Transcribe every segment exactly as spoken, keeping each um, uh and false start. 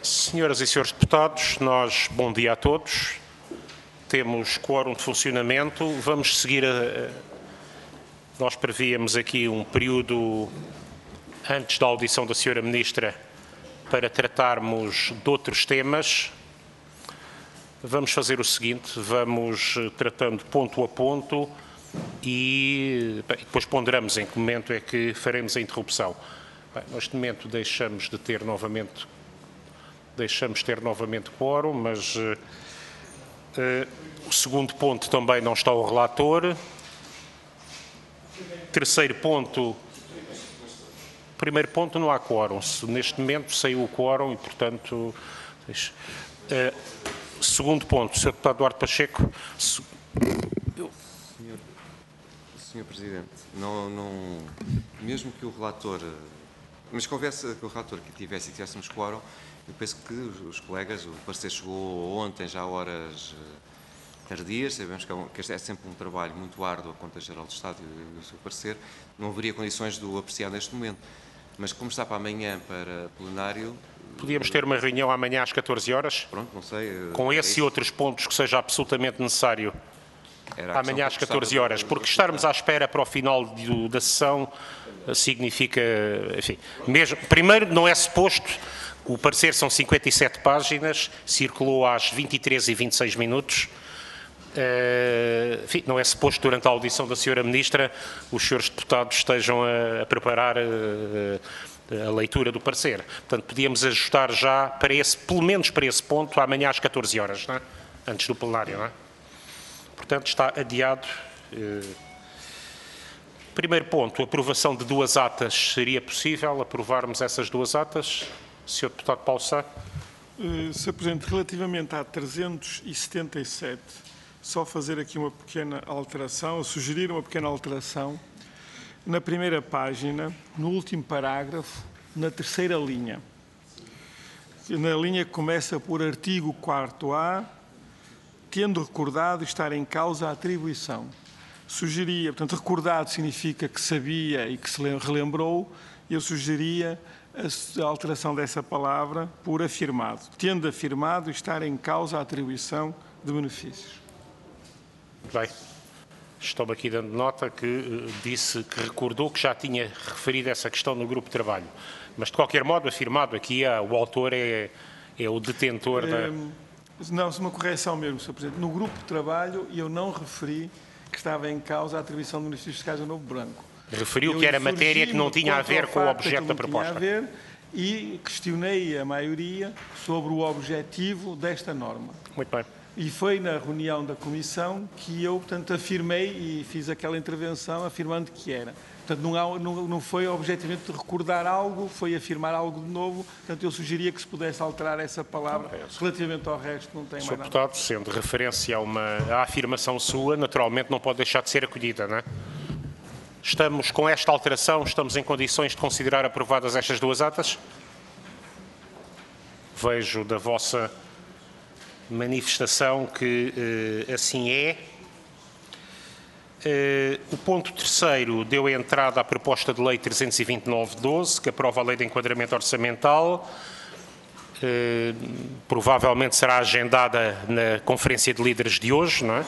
Senhoras e senhores deputados, nós, bom dia a todos. Temos quórum de funcionamento. Vamos seguir a... Nós prevíamos aqui um período antes da audição da senhora Ministra para tratarmos de outros temas. Vamos fazer o seguinte, vamos tratando ponto a ponto e bem, depois ponderamos em que momento é que faremos a interrupção. Bem, neste momento deixamos de ter novamente, deixamos ter novamente quórum, mas uh, uh, o segundo ponto também não está o relator. Terceiro ponto, primeiro ponto não há quórum. Neste momento saiu o quórum e, portanto... Uh, segundo ponto, senhor Deputado Duarte Pacheco. Se... Senhor, senhor Presidente, não, não, mesmo que o relator... Mas conversa que o relator que tivesse e tivéssemos quórum, eu penso que os, os colegas, o parecer chegou ontem já a horas tardias, sabemos que é, um, que este é sempre um trabalho muito árduo a Conta-Geral do Estado e o seu parecer, não haveria condições de o apreciar neste momento. Mas como está para amanhã, para plenário... Podíamos ter uma reunião amanhã às catorze horas? Pronto, não sei... Com esse e outros pontos que seja absolutamente necessário amanhã às catorze horas, porque estarmos à espera para o final do, da sessão significa, enfim, mesmo, primeiro não é suposto, o parecer são cinquenta e sete páginas, circulou às vinte e três e vinte e seis minutos, uh, enfim, não é suposto durante a audição da senhora Ministra os senhores deputados estejam a, a preparar uh, a leitura do parecer. Portanto, podíamos ajustar já para esse, pelo menos para esse ponto, amanhã às catorze horas, não é? Antes do plenário, não é? Portanto, está adiado. Uh, Primeiro ponto, aprovação de duas atas. Seria possível aprovarmos essas duas atas? senhor Deputado Paulo Sá. Uh, senhor Presidente, relativamente à trezentos e setenta e sete, só fazer aqui uma pequena alteração, sugerir uma pequena alteração. Na primeira página, no último parágrafo, na terceira linha. Na linha que começa por artigo quarto A, tendo recordado estar em causa a atribuição. Sugeria, portanto, recordado significa que sabia e que se relembrou, eu sugeria a alteração dessa palavra por afirmado, tendo afirmado estar em causa a atribuição de benefícios. Bem, estou aqui dando nota que uh, disse que recordou que já tinha referido essa questão no grupo de trabalho, mas de qualquer modo afirmado aqui, uh, o autor é, é o detentor da... Um, não, uma correção mesmo, senhor Presidente. No grupo de trabalho eu não referi que estava em causa a atribuição de benefícios fiscais ao Novo Branco. Referiu eu que era matéria que não tinha a ver com o objeto da proposta. Tinha a ver e questionei a maioria sobre o objetivo desta norma. Muito bem. E foi na reunião da Comissão que eu, portanto, afirmei e fiz aquela intervenção afirmando que era. Portanto, não, há, não, não foi objetivamente de recordar algo, foi afirmar algo de novo. Portanto, eu sugeria que se pudesse alterar essa palavra. Relativamente ao resto, não tem mais nada. senhor Deputado, sendo referência a uma a afirmação sua, naturalmente não pode deixar de ser acolhida, não é? Estamos com esta alteração, estamos em condições de considerar aprovadas estas duas atas? Vejo da vossa manifestação que eh, assim é. Eh, o ponto terceiro deu entrada à proposta de lei trezentos e vinte e nove barra doze, que aprova a lei de enquadramento orçamental. Eh, provavelmente será agendada na conferência de líderes de hoje, não é?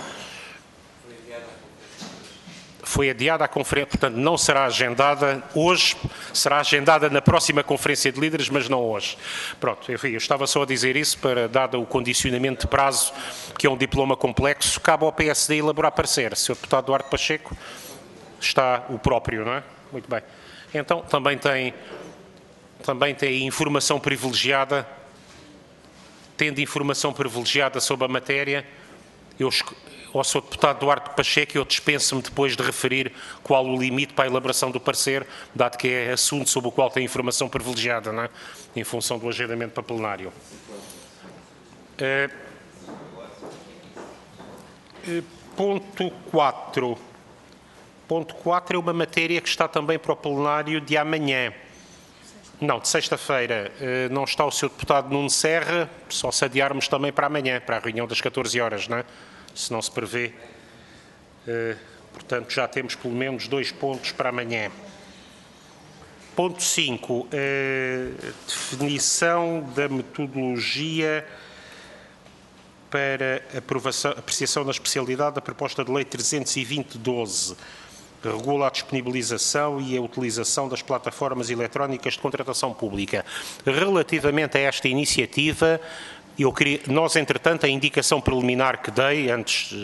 Foi adiada à conferência, portanto não será agendada hoje, será agendada na próxima conferência de líderes, mas não hoje. Pronto, enfim, eu estava só a dizer isso para, dado o condicionamento de prazo, que é um diploma complexo, cabe ao P S D elaborar parecer. senhor Deputado Duarte Pacheco, está o próprio, não é? Muito bem. Então, também tem, também tem informação privilegiada, tendo informação privilegiada sobre a matéria, eu ao senhor Deputado Duarte Pacheco, eu dispenso-me depois de referir qual o limite para a elaboração do parecer, dado que é assunto sobre o qual tem informação privilegiada, não é? Em função do agendamento para plenário. Uh, uh, ponto quatro. Ponto quatro é uma matéria que está também para o plenário de amanhã. Não, de sexta-feira. Uh, não está o senhor Deputado Nuno Serra, só se adiarmos também para amanhã, para a reunião das catorze horas, não é? Se não se prevê. Uh, portanto, já temos pelo menos dois pontos para amanhã. Ponto cinco. Definição da metodologia para aprovação, apreciação da especialidade da proposta de lei trezentos e vinte barra doze. Regula a disponibilização e a utilização das plataformas eletrónicas de contratação pública. Relativamente a esta iniciativa, eu queria, nós, entretanto, a indicação preliminar que dei antes,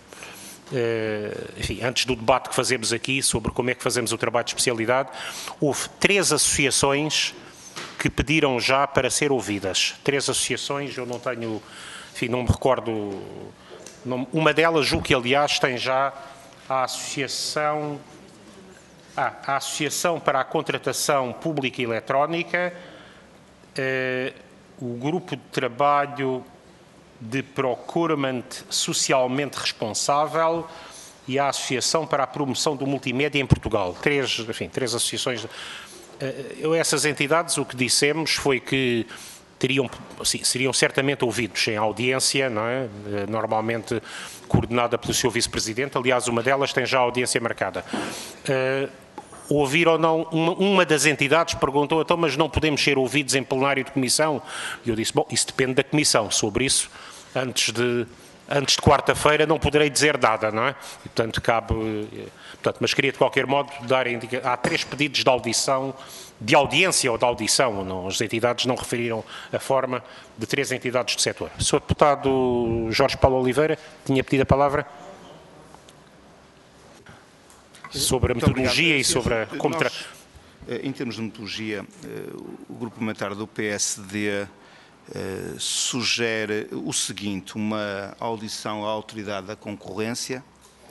enfim, antes do debate que fazemos aqui sobre como é que fazemos o trabalho de especialidade, houve três associações que pediram já para ser ouvidas. Três associações, eu não tenho, enfim, não me recordo, não, uma delas, julgo que, aliás, tem já a Associação, ah, a Associação para a Contratação Pública Eletrónica, eh, o Grupo de Trabalho de Procurement Socialmente Responsável e a Associação para a Promoção do Multimédia em Portugal. Três, enfim, três associações. Eu, essas entidades, o que dissemos foi que teriam, assim, seriam certamente ouvidos em audiência, não é? Normalmente coordenada pelo seu vice-presidente. Aliás, uma delas tem já audiência marcada. Uh, ouvir ou não, uma, uma das entidades perguntou, então, mas não podemos ser ouvidos em plenário de comissão? E eu disse, bom, isso depende da comissão. Sobre isso, antes de, antes de quarta-feira, não poderei dizer nada, não é? E, portanto, cabe... Portanto, mas queria, de qualquer modo, dar a indicação. Há três pedidos de audição, de audiência ou de audição, não, as entidades não referiram a forma, de três entidades do setor. O senhor deputado Jorge Paulo Oliveira tinha pedido a palavra sobre a metodologia e sobre a... Contra... Nós, em termos de metodologia, o grupo parlamentar do P S D sugere o seguinte, uma audição à autoridade da concorrência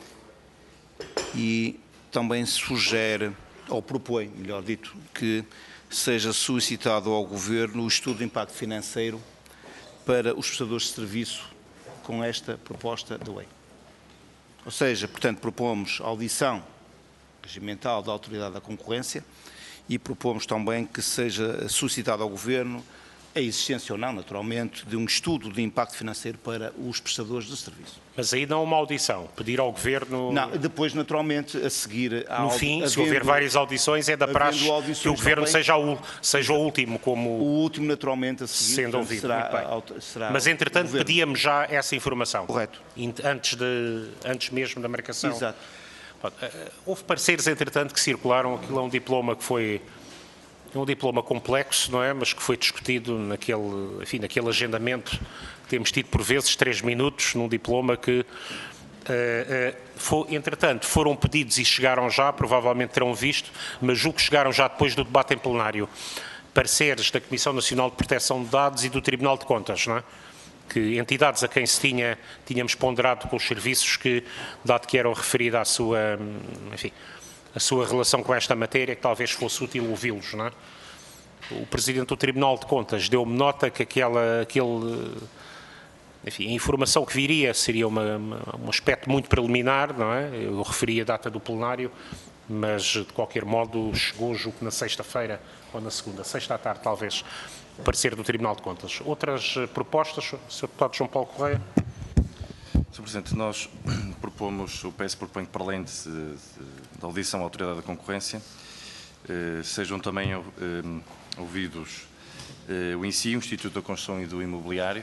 e também sugere, ou propõe, melhor dito, que seja solicitado ao Governo o estudo de impacto financeiro para os prestadores de serviço com esta proposta de lei. Ou seja, portanto, propomos a audição regimental da Autoridade da Concorrência e propomos também que seja solicitado ao Governo a existência ou não, naturalmente, de um estudo de impacto financeiro para os prestadores de serviço. Mas aí não uma audição, pedir ao Governo... Não, depois, naturalmente, a seguir... No fim, havendo, se houver várias audições, é da praxe que o Governo também, seja, o, seja o último, como... O último, naturalmente, a seguir, sendo portanto, ouvido. será, será Mas, entretanto, pedíamos já essa informação. Correto. Antes, de, antes mesmo da marcação. Exato. Houve pareceres, entretanto, que circularam, aquilo é um diploma que foi... É um diploma complexo, não é? Mas que foi discutido naquele, enfim, naquele agendamento que temos tido por vezes, três minutos, num diploma que, uh, uh, foi, entretanto, foram pedidos e chegaram já, provavelmente terão visto, mas julgo que chegaram já depois do debate em plenário, pareceres da Comissão Nacional de Proteção de Dados e do Tribunal de Contas, não é? Que entidades a quem se tinha, tínhamos ponderado com os serviços que, dado que eram referidas à sua, enfim, a sua relação com esta matéria, que talvez fosse útil ouvi-los, não é? O Presidente do Tribunal de Contas deu-me nota que aquela, aquele, enfim, a informação que viria seria uma, uma, um aspecto muito preliminar, não é? Eu referi a data do plenário, mas de qualquer modo chegou, julgo que na sexta-feira ou na segunda, sexta à tarde talvez, o parecer do Tribunal de Contas. Outras propostas, senhor Deputado João Paulo Correia? senhor Presidente, nós propomos, o P S propõe que, para além de, de, da audição à Autoridade da Concorrência, eh, sejam também eh, ouvidos eh, o I N S I, o Instituto da Construção e do Imobiliário,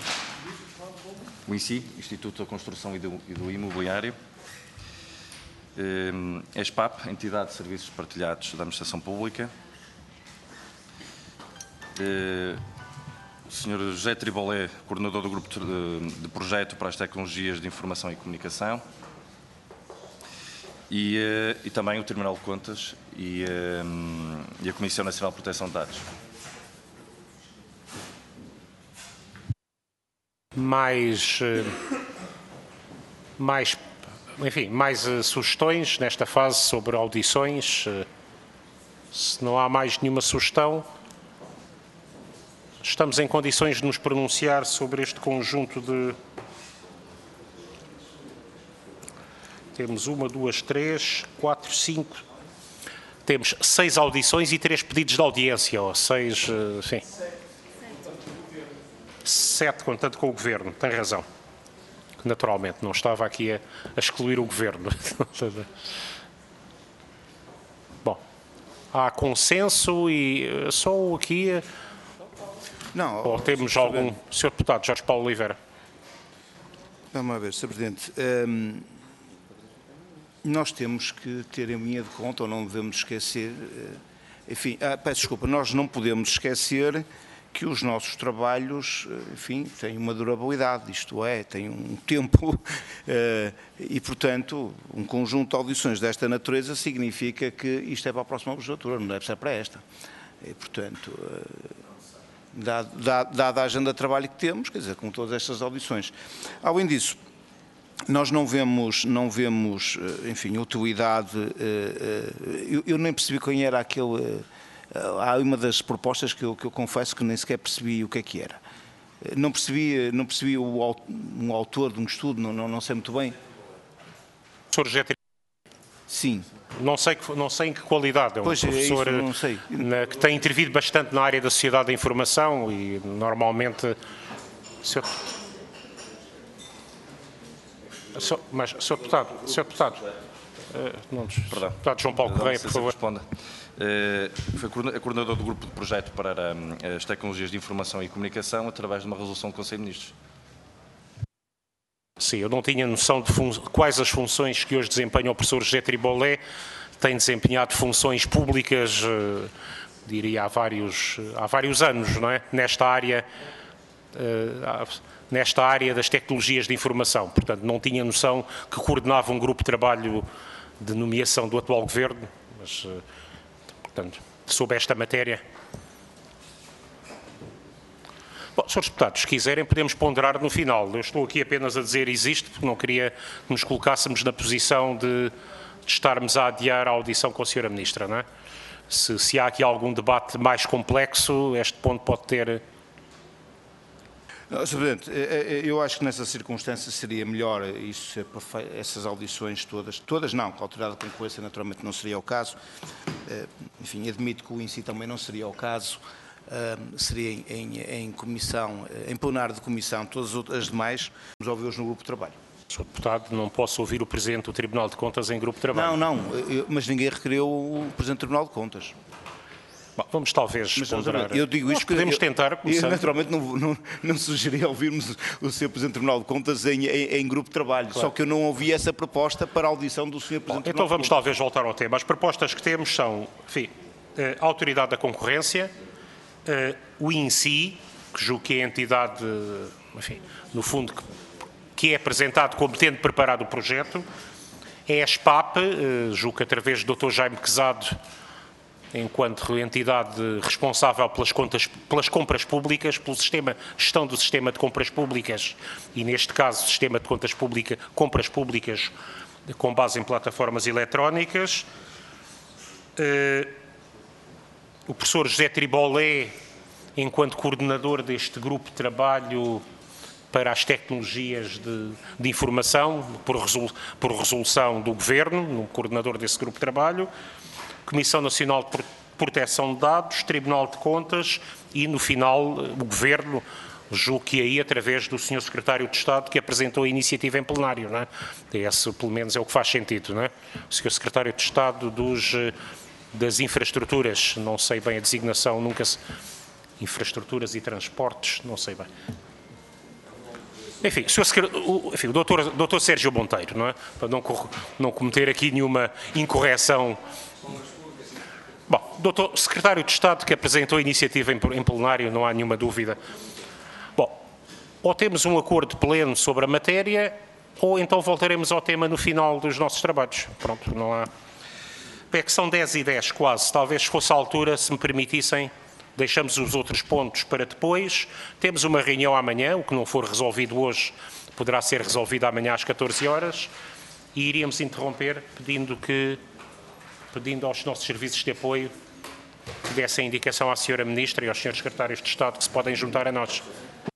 o I N S I, Instituto da Construção e do, e do Imobiliário, eh, a ESPAP, Entidade de Serviços Partilhados da Administração Pública, eh, o senhor José Tribolé, coordenador do Grupo de, de Projeto para as Tecnologias de Informação e Comunicação, e, e também o Tribunal de Contas e, e a Comissão Nacional de Proteção de Dados. Mais, mais, enfim, mais sugestões nesta fase sobre audições? Se não há mais nenhuma sugestão, estamos em condições de nos pronunciar sobre este conjunto de... Temos uma, duas, três, quatro, cinco... Temos seis audições e três pedidos de audiência, ou seis, enfim... Sete, contando com o Governo, tem razão. Naturalmente, não estava aqui a, a excluir o Governo. Bom, há consenso e só aqui... Não, ou temos algum... senhor Deputado Jorge Paulo Oliveira. Vamos lá ver, senhor Presidente. Hum, nós temos que ter em linha de conta, ou não devemos esquecer... Enfim, ah, peço desculpa, nós não podemos esquecer que os nossos trabalhos, enfim, têm uma durabilidade, isto é, têm um tempo e, portanto, um conjunto de audições desta natureza significa que isto é para a próxima legislatura, não deve ser para esta. E, portanto, dada, dada a agenda de trabalho que temos, quer dizer, com todas estas audições. Além disso, nós não vemos, não vemos, enfim, utilidade, eu, eu nem percebi quem era aquele... Há uma das propostas que eu, que eu confesso que nem sequer percebi o que é que era. Não percebi, não percebi o, um autor de um estudo, não, não, não sei muito bem. Professor José Tribole. Sim. Não sei, não sei em que qualidade. É um pois professor é isso, não sei. Na, que tem intervido bastante na área da sociedade da informação e normalmente... Senhor, senhor, mas, senhor Deputado, senhor Deputado, uh, não, Perdão. Deputado João Paulo Correia, por favor. Responda. Uh, foi coordenador do grupo de projeto para um, as tecnologias de informação e comunicação através de uma resolução do Conselho de Ministros. Sim, eu não tinha noção de quais as funções que hoje desempenha o professor José Tribole. Tem desempenhado funções públicas, uh, diria, há vários, há vários anos, não é? Nesta área, uh, nesta área das tecnologias de informação. Portanto, não tinha noção que coordenava um grupo de trabalho de nomeação do atual governo, mas... Uh, Portanto, sobre esta matéria. Bom, senhores deputados, se quiserem, podemos ponderar no final. Eu estou aqui apenas a dizer existe, porque não queria que nos colocássemos na posição de, de estarmos a adiar a audição com a senhora Ministra, não é? Se, se há aqui algum debate mais complexo, este ponto pode ter... senhor Presidente, eu acho que nessa circunstância seria melhor isso ser perfeito, essas audições todas, todas não, com a autoridade de concorrência naturalmente não seria o caso, enfim, admito que o I N S I também não seria o caso, seria em, em, em comissão, em plenário de comissão, todas as demais, vamos ouvi-los no grupo de trabalho. senhor Deputado, não posso ouvir o Presidente do Tribunal de Contas em grupo de trabalho. Não, não, eu, mas ninguém requereu o Presidente do Tribunal de Contas. Bom, vamos talvez mas, ponderar. Eu digo Nós isto podemos eu, tentar. Eu, eu naturalmente não, não, não sugeri ouvirmos o senhor Presidente do Tribunal de Contas em, em, em grupo de trabalho, claro. Só que eu não ouvi essa proposta para a audição do senhor Presidente Bom, do Tribunal Então vamos de Contas. talvez voltar ao tema. As propostas que temos são, enfim, a Autoridade da Concorrência, o I N S I, que julgo que é a entidade, enfim, no fundo, que, que é apresentado como tendo preparado o projeto, é a SPAP, julgo que através do doutor Jaime Quezado, enquanto entidade responsável pelas, contas, pelas compras públicas, pelo sistema, gestão do sistema de compras públicas e, neste caso, sistema de contas pública, compras públicas com base em plataformas eletrónicas. Uh, o professor José Tribole, enquanto coordenador deste grupo de trabalho para as tecnologias de, de informação, por, resolu, por resolução do Governo, no coordenador desse grupo de trabalho. Comissão Nacional de Proteção de Dados, Tribunal de Contas e, no final, o Governo, julgo que aí, através do senhor Secretário de Estado, que apresentou a iniciativa em plenário, não é? Esse, pelo menos, é o que faz sentido, não é? O senhor Secretário de Estado dos, das Infraestruturas, não sei bem a designação, nunca se... Infraestruturas e Transportes, não sei bem. Enfim, o, senhor, o, enfim, o doutor, doutor Sérgio Monteiro, não é? Para não, não cometer aqui nenhuma incorreção. Bom, doutor Secretário de Estado que apresentou a iniciativa em, em plenário, não há nenhuma dúvida. Bom, ou temos um acordo pleno sobre a matéria, ou então voltaremos ao tema no final dos nossos trabalhos. Pronto, não há... É que são dez e dez quase, talvez fosse a altura, se me permitissem, deixamos os outros pontos para depois. Temos uma reunião amanhã, o que não for resolvido hoje poderá ser resolvido amanhã às catorze horas, e iríamos interromper pedindo que... pedindo aos nossos serviços de apoio que dessem indicação à senhora Ministra e aos senhores Secretários de Estado que se podem juntar a nós.